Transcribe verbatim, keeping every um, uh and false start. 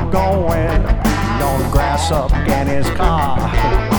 going. On the grass up in his car.